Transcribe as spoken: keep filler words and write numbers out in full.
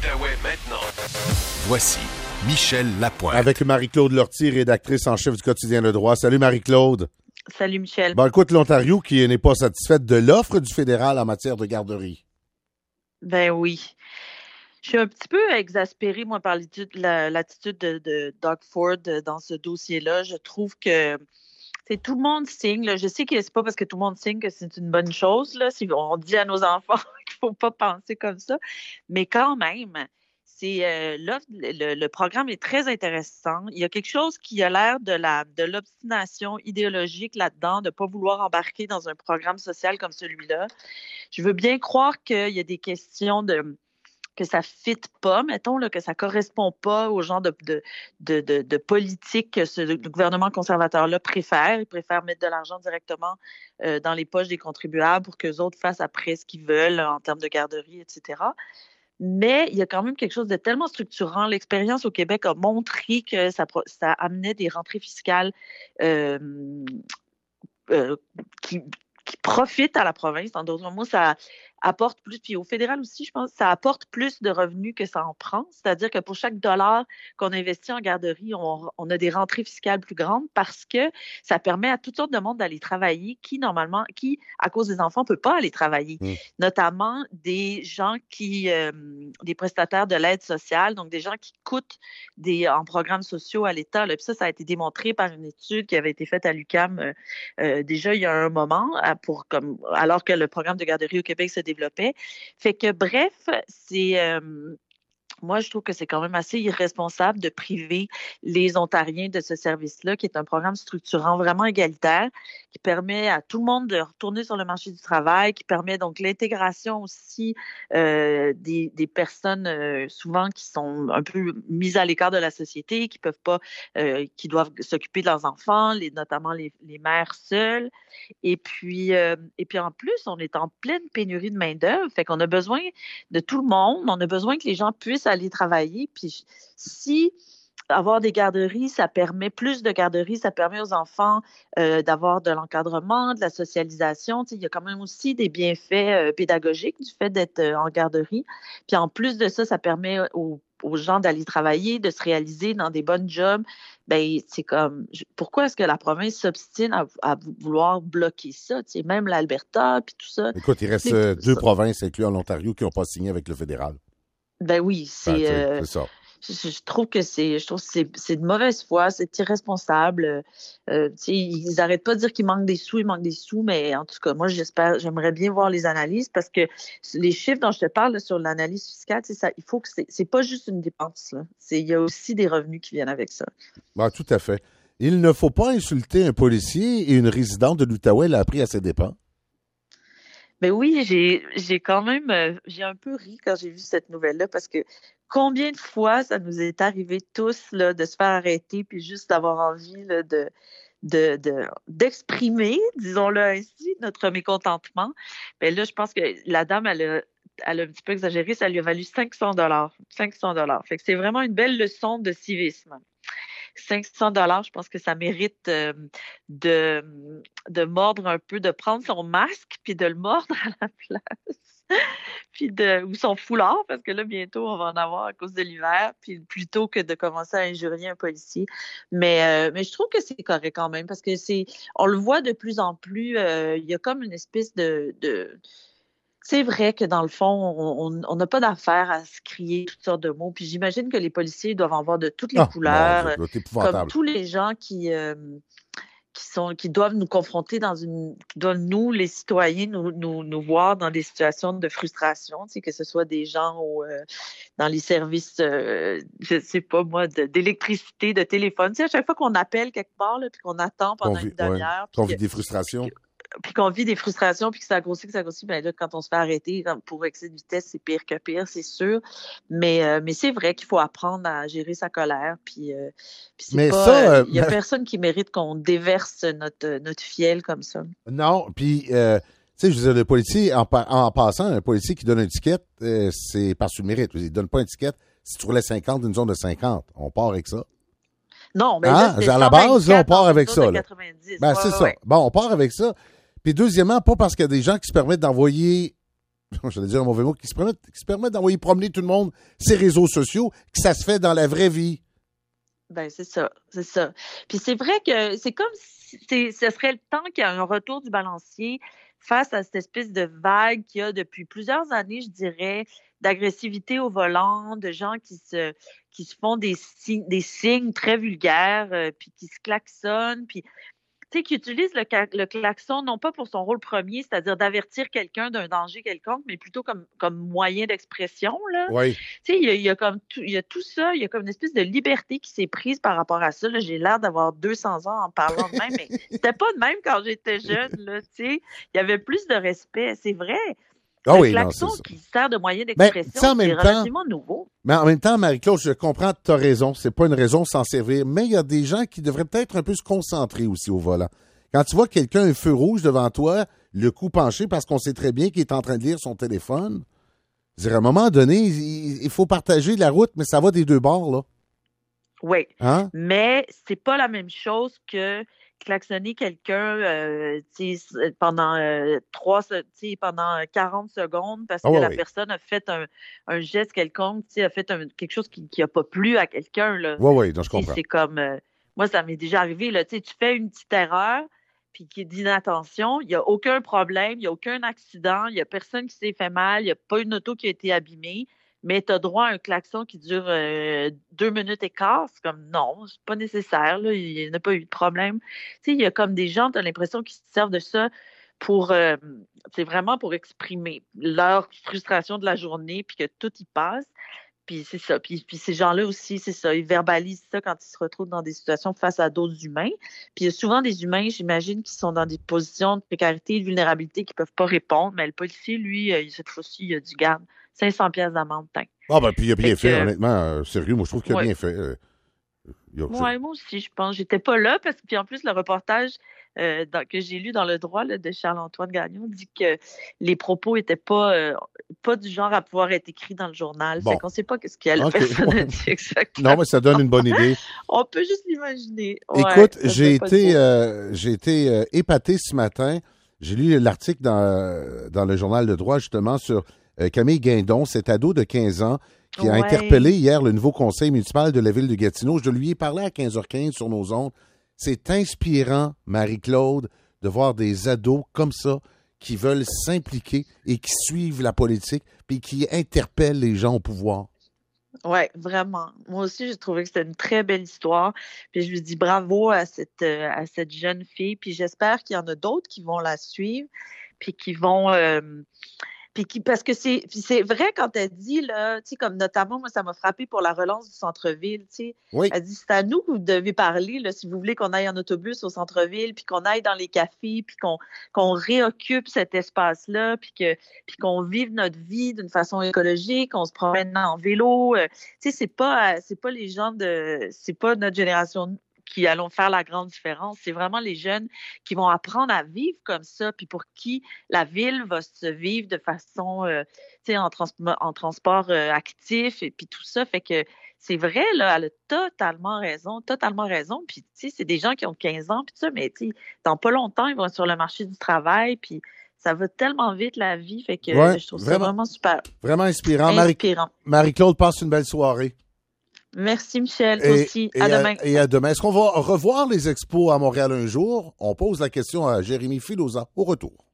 l'Outaouais maintenant. Voici Michel Lapointe. Avec Marie-Claude Lortie, rédactrice en chef du quotidien Le Droit. Salut Marie-Claude. Salut Michel. Bon, écoute, l'Ontario qui n'est pas satisfaite de l'offre du fédéral en matière de garderie. Ben oui. Je suis un petit peu exaspérée, moi, par la, l'attitude de, de Doug Ford dans ce dossier-là. Je trouve que c'est tout le monde signe. Là. Je sais que c'est pas parce que tout le monde signe que c'est une bonne chose. Là. Si on dit à nos enfants qu'il faut pas penser comme ça. Mais quand même, c'est euh, là, le, le programme est très intéressant. Il y a quelque chose qui a l'air de la de l'obstination idéologique là-dedans, de pas vouloir embarquer dans un programme social comme celui-là. Je veux bien croire qu'il y a des questions de que ça fit pas, mettons, là, que ça correspond pas au genre de, de, de, de, de politique que ce le gouvernement conservateur-là préfère. Il préfère mettre de l'argent directement euh, dans les poches des contribuables pour qu'eux autres fassent après ce qu'ils veulent en termes de garderie, et cetera. Mais il y a quand même quelque chose de tellement structurant. L'expérience au Québec a montré que ça, ça amenait des rentrées fiscales euh, euh, qui, qui profitent à la province. En d'autres mots, ça apporte plus, puis au fédéral aussi, je pense, ça apporte plus de revenus que ça en prend. C'est-à-dire que pour chaque dollar qu'on investit en garderie, on, on a des rentrées fiscales plus grandes parce que ça permet à toutes sortes de monde d'aller travailler qui, normalement, qui, à cause des enfants, ne peut pas aller travailler. Mmh. Notamment des gens qui, euh, des prestataires de l'aide sociale, donc des gens qui coûtent des, en programmes sociaux à l'État. Là. Puis ça, ça a été démontré par une étude qui avait été faite à l'U Q A M euh, euh, déjà il y a un moment, pour, comme, alors que le programme de garderie au Québec se développait. Fait que bref, c'est euh, moi je trouve que c'est quand même assez irresponsable de priver les Ontariens de ce service-là, qui est un programme structurant vraiment égalitaire, qui permet à tout le monde de retourner sur le marché du travail, qui permet donc l'intégration aussi euh, des, des personnes euh, souvent qui sont un peu mises à l'écart de la société, qui peuvent pas, euh, qui doivent s'occuper de leurs enfants, les, notamment les, les mères seules. Et puis, euh, et puis en plus, on est en pleine pénurie de main-d'œuvre, fait qu'on a besoin de tout le monde, on a besoin que les gens puissent aller travailler. Puis si avoir des garderies, ça permet plus de garderies, ça permet aux enfants euh, d'avoir de l'encadrement, de la socialisation. Tu sais, il y a quand même aussi des bienfaits euh, pédagogiques du fait d'être euh, en garderie. Puis en plus de ça, ça permet aux aux gens d'aller travailler, de se réaliser dans des bonnes jobs. Ben c'est comme, pourquoi est-ce que la province s'obstine à, à vouloir bloquer ça? Tu sais, même l'Alberta, puis tout ça. Écoute, il reste euh, deux ça. provinces, incluant l'Ontario, qui n'ont pas signé avec le fédéral. Ben oui, c'est... Ben, euh, c'est ça. Je, je trouve que c'est, je trouve que c'est, c'est de mauvaise foi, c'est irresponsable. Euh, tu sais, ils arrêtent pas de dire qu'il manque des sous, il manque des sous, mais en tout cas, moi, j'espère, j'aimerais bien voir les analyses parce que les chiffres dont je te parle là, sur l'analyse fiscale, tu sais, ça, il faut que c'est, c'est pas juste une dépense, là. C'est, il y a aussi des revenus qui viennent avec ça. Ben, tout à fait. Il ne faut pas insulter un policier et une résidente de l'Outaouais l'a appris à ses dépens. Ben oui, j'ai, j'ai quand même, euh, j'ai un peu ri quand j'ai vu cette nouvelle-là parce que combien de fois ça nous est arrivé tous là, de se faire arrêter puis juste d'avoir envie là, de, de, de, d'exprimer, disons-le ainsi, notre mécontentement. Ben là, je pense que la dame, elle a, elle a un petit peu exagéré, ça lui a valu cinq cents dollars. cinq cents dollars. Fait que c'est vraiment une belle leçon de civisme. cinq cents dollars, je pense que ça mérite euh, de, de mordre un peu, de prendre son masque puis de le mordre à la place. Puis de, ou son foulard, parce que là, bientôt, on va en avoir à cause de l'hiver, puis plutôt que de commencer à injurier un policier. Mais, euh, mais je trouve que c'est correct quand même, parce que c'est, on le voit de plus en plus, euh, il y a comme une espèce de, de c'est vrai que dans le fond, on n'a pas d'affaire à se crier toutes sortes de mots. Puis j'imagine que les policiers doivent en voir de toutes les ah, couleurs, non, comme tous les gens qui... Euh, qui sont qui doivent nous confronter dans une qui doivent nous les citoyens nous nous nous voir dans des situations de frustration, tu sais, que ce soit des gens au euh, dans les services euh, je sais pas moi de, d'électricité, de téléphone, tu sais, à chaque fois qu'on appelle quelque part là puis qu'on attend pendant vit, une demi-heure, ouais, qu'on vit des frustrations. Puis, puis qu'on vit des frustrations, puis que ça grossit, que ça grossit, ben là, quand on se fait arrêter pour excès de vitesse, c'est pire que pire, c'est sûr. Mais, euh, mais c'est vrai qu'il faut apprendre à gérer sa colère, puis, euh, puis c'est mais pas... ça, euh, euh, il y a personne qui mérite qu'on déverse notre, notre fiel comme ça. Non, puis, euh, tu sais, je veux dire, le policier, en, en passant, un policier qui donne un ticket, euh, c'est parce qu'il mérite. Il donne pas un ticket si tu roulais cinquante d'une zone de cinquante. On part avec ça. Non, mais hein? là, à la base, là, on part avec ça. Là. Ben, ouais, c'est ouais, ça. ouais. Bon, on part avec ça. Puis deuxièmement, pas parce qu'il y a des gens qui se permettent d'envoyer j'allais dire un mauvais mot, qui se permettent, qui se permettent d'envoyer promener tout le monde ces réseaux sociaux, que ça se fait dans la vraie vie. Ben c'est ça, c'est ça. Puis c'est vrai que c'est comme si c'est, ce serait le temps qu'il y ait un retour du balancier face à cette espèce de vague qu'il y a depuis plusieurs années, je dirais, d'agressivité au volant, de gens qui se qui se font des signes, des signes très vulgaires, euh, puis qui se klaxonnent, puis tu sais, qui utilisent le, le klaxon non pas pour son rôle premier, c'est-à-dire d'avertir quelqu'un d'un danger quelconque, mais plutôt comme, comme moyen d'expression, là. Oui. Tu sais, il y a, il y a comme tout, il y a tout ça, il y a comme une espèce de liberté qui s'est prise par rapport à ça, là. J'ai l'air d'avoir deux cents ans en parlant de même, mais c'était pas de même quand j'étais jeune, là, tu sais. Il y avait plus de respect, c'est vrai. Ah le oui, klaxon non, c'est ça. qui sert de moyen d'expression, c'est relativement temps, nouveau. Mais en même temps, Marie-Claude, je comprends, tu as raison, c'est pas une raison de s'en servir, mais il y a des gens qui devraient peut-être un peu se concentrer aussi au volant. Quand tu vois quelqu'un un feu rouge devant toi, le cou penché parce qu'on sait très bien qu'il est en train de lire son téléphone, je dirais, à un moment donné, il, il faut partager la route, mais ça va des deux bords, là. Oui, hein? Mais c'est pas la même chose que klaxonner quelqu'un euh, pendant euh, trois, pendant quarante secondes parce que oh, la oui. personne a fait un, un geste quelconque, a fait un, quelque chose qui n'a pas plu à quelqu'un. Oui, oui, donc je comprends. C'est comme, euh, moi, ça m'est déjà arrivé, là, tu fais une petite erreur, puis qui est d'inattention, il n'y a aucun problème, il n'y a aucun accident, il n'y a personne qui s'est fait mal, il n'y a pas une auto qui a été abîmée, mais tu as droit à un klaxon qui dure euh, deux minutes et quart. C'est comme, non, c'est pas nécessaire, là, il n'y a pas eu de problème. Tu sais, il y a comme des gens, tu as l'impression qu'ils se servent de ça pour, euh, c'est vraiment pour exprimer leur frustration de la journée, puis que tout y passe. Puis c'est ça. Puis, puis ces gens-là aussi, c'est ça. Ils verbalisent ça quand ils se retrouvent dans des situations face à d'autres humains. Puis il y a souvent des humains, j'imagine, qui sont dans des positions de précarité et de vulnérabilité qui ne peuvent pas répondre. Mais le policier, lui, cette fois-ci, il a du garde. cinq cents piastres d'amende. Ah ben puis il a bien fait, fait euh, honnêtement. Euh, sérieux, moi je trouve qu'il a ouais. bien fait. Euh, oui, moi aussi, je pense. J'étais pas là parce que puis en plus, le reportage euh, dans, que j'ai lu dans Le Droit là, de Charles-Antoine Gagnon dit que les propos étaient pas, euh, pas du genre à pouvoir être écrits dans le journal. Bon. Fait qu'on sait pas ce qu'il y a la okay. personne a dit exactement. Non, mais ça donne une bonne idée. On peut juste l'imaginer. Ouais, écoute, j'ai été, euh, j'ai été euh, épaté ce matin. J'ai lu l'article dans, dans le journal Le Droit, justement, sur euh, Camille Guindon, cet ado de quinze ans qui a ouais. interpellé hier le nouveau conseil municipal de la ville de Gatineau. Je lui ai parlé à quinze heures quinze sur nos ondes. C'est inspirant, Marie-Claude, de voir des ados comme ça qui veulent s'impliquer et qui suivent la politique puis qui interpellent les gens au pouvoir. Oui, vraiment. Moi aussi, j'ai trouvé que c'était une très belle histoire. Puis je lui dis bravo à cette, euh, à cette jeune fille. Puis j'espère qu'il y en a d'autres qui vont la suivre puis qui vont... Euh, Puis qui, parce que c'est, c'est vrai quand elle dit, là, tu sais, comme notamment, moi, ça m'a frappé pour la relance du centre-ville, tu sais. Oui. Elle dit, c'est à nous que vous devez parler, là, si vous voulez qu'on aille en autobus au centre-ville, puis qu'on aille dans les cafés, puis qu'on, qu'on réoccupe cet espace-là, puis que, puis qu'on vive notre vie d'une façon écologique, qu'on se promène en vélo. Euh, tu sais, c'est pas, c'est pas les gens de, c'est pas notre génération qui allons faire la grande différence. C'est vraiment les jeunes qui vont apprendre à vivre comme ça, puis pour qui la ville va se vivre de façon, euh, tu sais, en, trans- en transport euh, actif et puis tout ça. Fait que c'est vrai, là, elle a totalement raison, totalement raison. Puis, tu sais, c'est des gens qui ont quinze ans, puis tout ça, mais tu sais, dans pas longtemps, ils vont sur le marché du travail, puis ça va tellement vite, la vie. Fait que ouais, je trouve vraiment, ça vraiment super. Vraiment inspirant. Inspirant. Marie- Marie-Claude, passe une belle soirée. Merci, Michel. Toi aussi. Et à demain. À, et à demain. Est-ce qu'on va revoir les expos à Montréal un jour? On pose la question à Jérémy Filosa au retour.